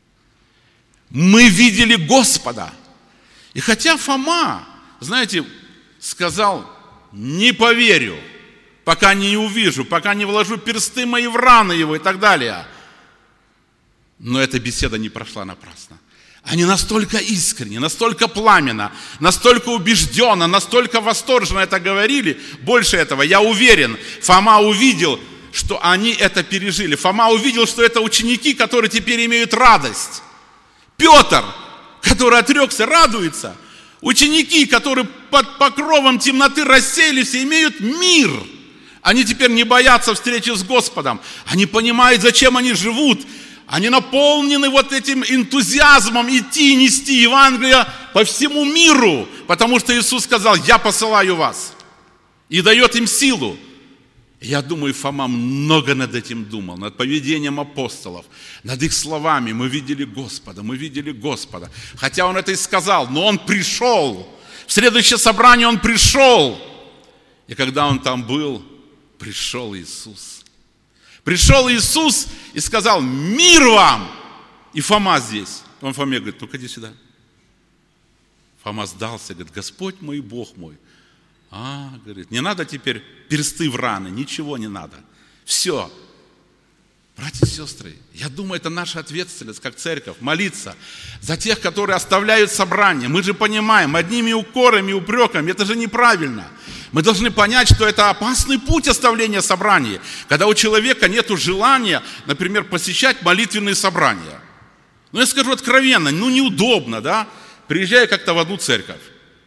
Мы видели Господа. И хотя Фома, знаете, сказал: не поверю, пока не увижу, пока не вложу персты мои в раны его и так далее. Но эта беседа не прошла напрасно. Они настолько искренне, настолько пламенно, настолько убежденно, настолько восторженно это говорили. Больше этого, я уверен, Фома увидел, что они это пережили. Фома увидел, что это ученики, которые теперь имеют радость. Петр, который отрекся, радуется. Ученики, которые под покровом темноты рассеялись, имеют мир. Они теперь не боятся встречи с Господом. Они понимают, зачем они живут. Они наполнены вот этим энтузиазмом идти и нести Евангелие по всему миру. Потому что Иисус сказал: я посылаю вас. И дает им силу. Я думаю, Фома много над этим думал, над поведением апостолов, над их словами. Мы видели Господа, мы видели Господа. Хотя он это и сказал, но он пришел. В следующее собрание он пришел. И когда он там был, пришел Иисус. Пришел Иисус и сказал: мир вам! И Фома здесь. Он Фоме говорит: ну-ка иди сюда. Фома сдался, говорит: Господь мой, Бог мой. А, говорит, не надо теперь персты в раны, ничего не надо. Все. Братья и сестры, я думаю, это наша ответственность, как церковь, молиться за тех, которые оставляют собрание. Мы же понимаем, одними укорами и упреками, это же неправильно. Мы должны понять, что это опасный путь оставления собрания, когда у человека нет желания, например, посещать молитвенные собрания. Ну, я скажу откровенно, ну, неудобно, да? Приезжаю как-то в одну церковь.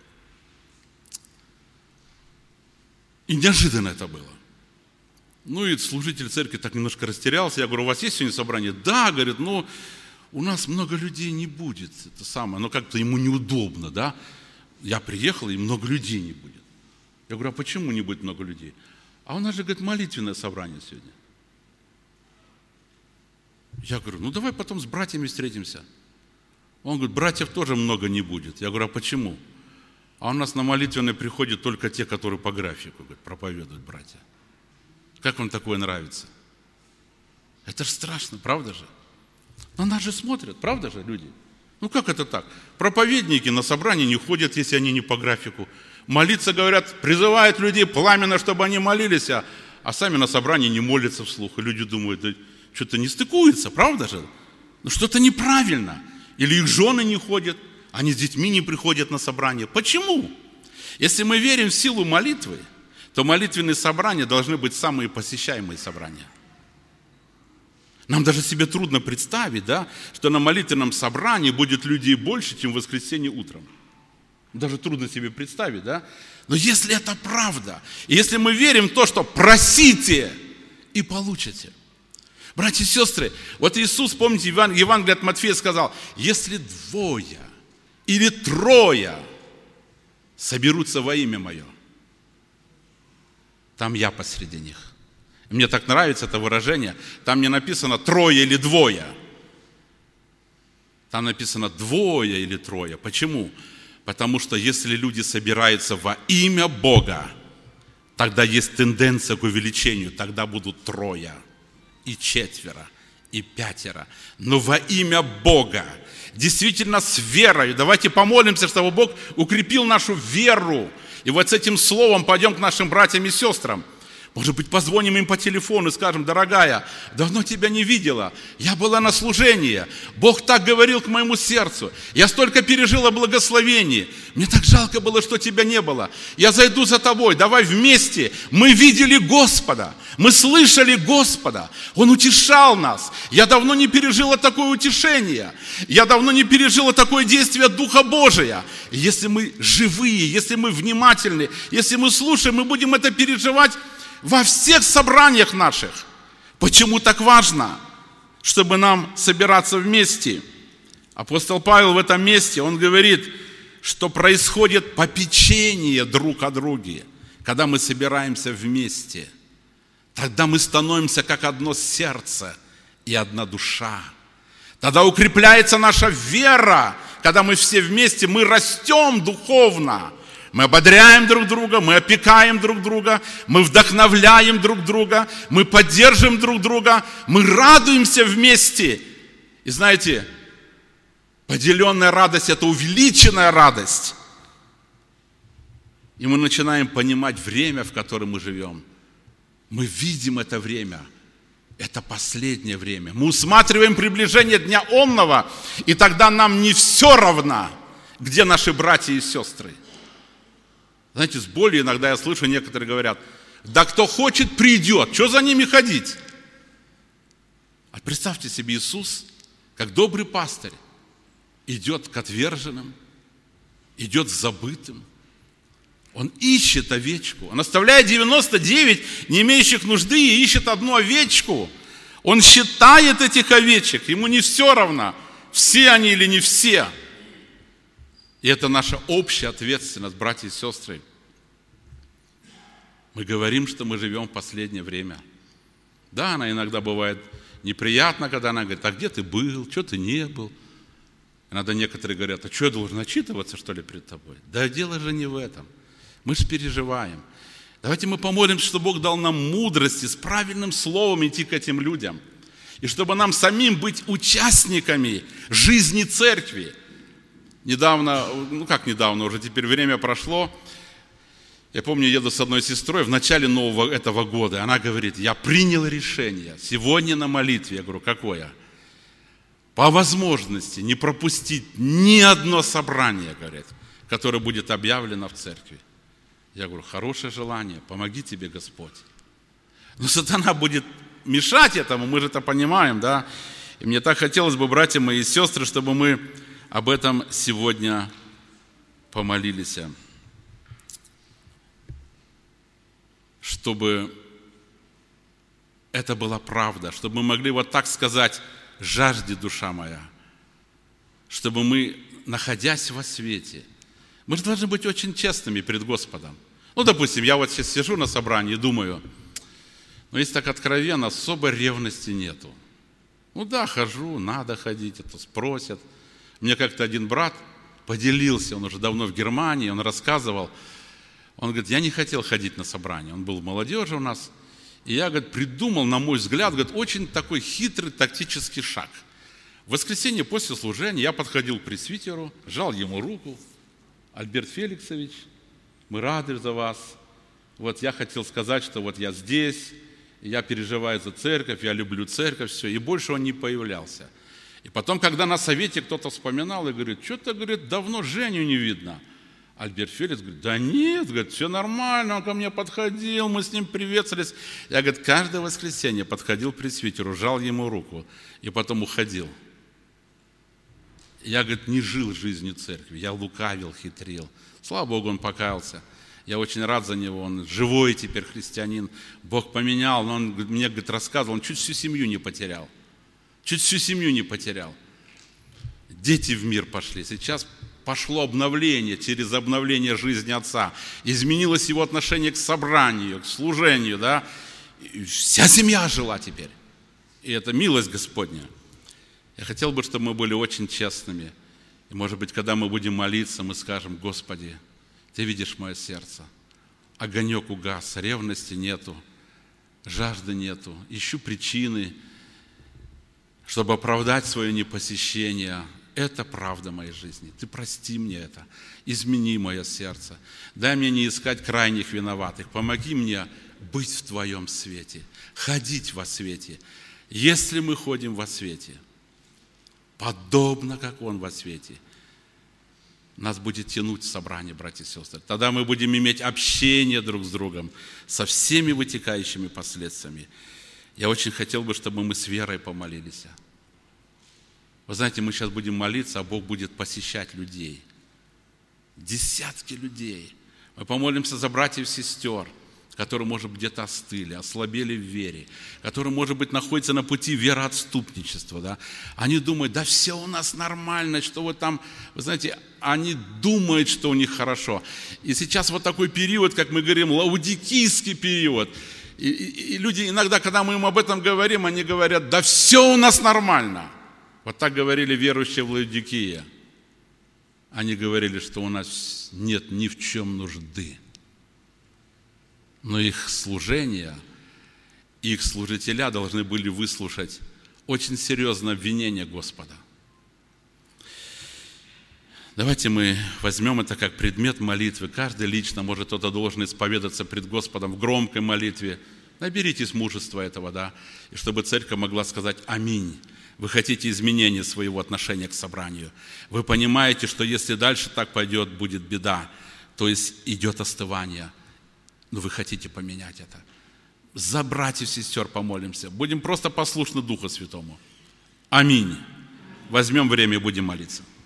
И неожиданно это было. Ну и служитель церкви так немножко растерялся. Я говорю: у вас есть сегодня собрание? Да, говорит, ну у нас много людей не будет. Это самое, но как-то ему неудобно, да? Я приехал, и много людей не будет. Я говорю: а почему не будет много людей? А у нас же, говорит, молитвенное собрание сегодня. Я говорю: ну давай потом с братьями встретимся. Он говорит: братьев тоже много не будет. Я говорю: а почему? А у нас на молитвенные приходят только те, которые по графику, говорит, проповедуют братья. Как вам такое нравится? Это же страшно, правда же? На нас же смотрят, правда же, люди? Ну как это так? Проповедники на собрание не ходят, если они не по графику. Молиться, говорят, призывают людей пламенно, чтобы они молились, а, а сами на собрании не молятся вслух. И люди думают: да что-то не стыкуется, правда же? Ну что-то неправильно. Или их жены не ходят. Они с детьми не приходят на собрание. Почему? Если мы верим в силу молитвы, то молитвенные собрания должны быть самые посещаемые собрания. Нам даже себе трудно представить, да, что на молитвенном собрании будет людей больше, чем в воскресенье утром. Даже трудно себе представить, да? Но если это правда, и если мы верим в то, что просите и получите. Братья и сестры, вот Иисус, помните, Евангелие от Матфея сказал, если двое или трое соберутся во имя Мое, там я посреди них. Мне так нравится это выражение. Там не написано трое или двое. Там написано двое или трое. Почему? Потому что если люди собираются во имя Бога, тогда есть тенденция к увеличению. Тогда будут трое, и четверо, и пятеро. Но во имя Бога, действительно с верой. Давайте помолимся, чтобы Бог укрепил нашу веру. И вот с этим словом пойдем к нашим братьям и сестрам. Может быть, позвоним им по телефону и скажем: дорогая, давно тебя не видела, я была на служении, Бог так говорил к моему сердцу, я столько пережила благословений, мне так жалко было, что тебя не было, я зайду за тобой, давай вместе, мы видели Господа, мы слышали Господа, Он утешал нас, я давно не пережила такое утешение, я давно не пережила такое действие Духа Божия. И если мы живые, если мы внимательны, если мы слушаем, мы будем это переживать во всех собраниях наших. Почему так важно, чтобы нам собираться вместе? Апостол Павел в этом месте, он говорит, что происходит попечение друг о друге, когда мы собираемся вместе. Тогда мы становимся как одно сердце и одна душа. Тогда укрепляется наша вера, когда мы все вместе, мы растем духовно. Мы ободряем друг друга, мы опекаем друг друга, мы вдохновляем друг друга, мы поддерживаем друг друга, мы радуемся вместе. И знаете, поделенная радость – это увеличенная радость. И мы начинаем понимать время, в котором мы живем. Мы видим это время. Это последнее время. Мы усматриваем приближение Дня Онного, и тогда нам не все равно, где наши братья и сестры. Знаете, с болью иногда я слышу, некоторые говорят: да кто хочет, придет, что за ними ходить? А представьте себе, Иисус, как добрый пастырь, идет к отверженным, идет к забытым. Он ищет овечку. Он оставляет девяносто девять, не имеющих нужды, и ищет одну овечку. Он считает этих овечек, ему не все равно, все они или не все. И это наша общая ответственность, братья и сестры. Мы говорим, что мы живем в последнее время. Да, она иногда бывает неприятна, когда она говорит: а где ты был, что ты не был? Иногда некоторые говорят: а что, я должен отчитываться, что ли, перед тобой? Да дело же не в этом. Мы же переживаем. Давайте мы помолимся, чтобы Бог дал нам мудрости с правильным словом идти к этим людям. И чтобы нам самим быть участниками жизни церкви. Недавно, ну как недавно, уже теперь время прошло. Я помню, еду с одной сестрой в начале нового этого года. Она говорит: я принял решение сегодня на молитве. Я говорю: какое? По возможности не пропустить ни одно собрание, говорит, которое будет объявлено в церкви. Я говорю: хорошее желание, помоги тебе Господь. Но сатана будет мешать этому, мы же это понимаем, да? И мне так хотелось бы, братья мои и сестры, чтобы мы об этом сегодня помолились, чтобы это была правда, чтобы мы могли вот так сказать: жажди, душа моя, чтобы мы, находясь во свете, мы же должны быть очень честными перед Господом. Ну, допустим, я вот сейчас сижу на собрании и думаю: ну, если так откровенно, особой ревности нету. Ну да, хожу, надо ходить, это спросят. Мне как-то один брат поделился, он уже давно в Германии, он рассказывал, он говорит: я не хотел ходить на собрание, он был в молодежи у нас, и я, говорит, придумал, на мой взгляд, говорит, очень такой хитрый тактический шаг. В воскресенье после служения я подходил к пресвитеру, жал ему руку: Альберт Феликсович, мы рады за вас, вот я хотел сказать, что вот я здесь, я переживаю за церковь, я люблю церковь, все, и больше он не появлялся. И потом, когда на совете кто-то вспоминал и говорит: что-то, говорит, давно Женю не видно. Альберт Феликс говорит, да нет, говорит, все нормально, он ко мне подходил, мы с ним приветствовались. Я, говорит, каждое воскресенье подходил к пресвитеру, жал ему руку и потом уходил. Я, говорит, не жил жизнью церкви, я лукавил, хитрил. Слава Богу, он покаялся. Я очень рад за него, он живой теперь христианин. Бог поменял, но он мне, говорит, рассказывал, он чуть всю семью не потерял. Чуть всю семью не потерял. Дети в мир пошли. Сейчас пошло обновление через обновление жизни отца. Изменилось его отношение к собранию, к служению, да. И вся семья жила теперь. И это милость Господня. Я хотел бы, чтобы мы были очень честными. И, может быть, когда мы будем молиться, мы скажем, Господи, Ты видишь мое сердце. Огонек угас, ревности нету, жажды нету. Ищу причины, чтобы оправдать свое непосещение. Это правда моей жизни. Ты прости мне это. Измени мое сердце. Дай мне не искать крайних виноватых. Помоги мне быть в Твоем свете, ходить во свете. Если мы ходим во свете, подобно как Он во свете, нас будет тянуть в собрание, братья и сестры. Тогда мы будем иметь общение друг с другом со всеми вытекающими последствиями. Я очень хотел бы, чтобы мы с верой помолились. Вы знаете, мы сейчас будем молиться, а Бог будет посещать людей. Десятки людей. Мы помолимся за братьев и сестер, которые, может быть, где-то остыли, ослабели в вере, которые, может быть, находятся на пути вероотступничества. Да? Они думают, да все у нас нормально, что вот там, вы знаете, они думают, что у них хорошо. И сейчас вот такой период, как мы говорим, лаудикийский период. И, и, и люди иногда, когда мы им об этом говорим, они говорят, да все у нас нормально. Вот так говорили верующие в Лаодикее. Они говорили, что у нас нет ни в чем нужды. Но их служение, их служителя должны были выслушать очень серьезное обвинение Господа. Давайте мы возьмем это как предмет молитвы. Каждый лично, может, кто-то должен исповедаться пред Господом в громкой молитве. Наберитесь мужества этого, да, и чтобы церковь могла сказать «Аминь». Вы хотите изменения своего отношения к собранию. Вы понимаете, что если дальше так пойдет, будет беда. То есть идет остывание. Но вы хотите поменять это. За братьев и сестер помолимся. Будем просто послушны Духу Святому. Аминь. Возьмем время и будем молиться.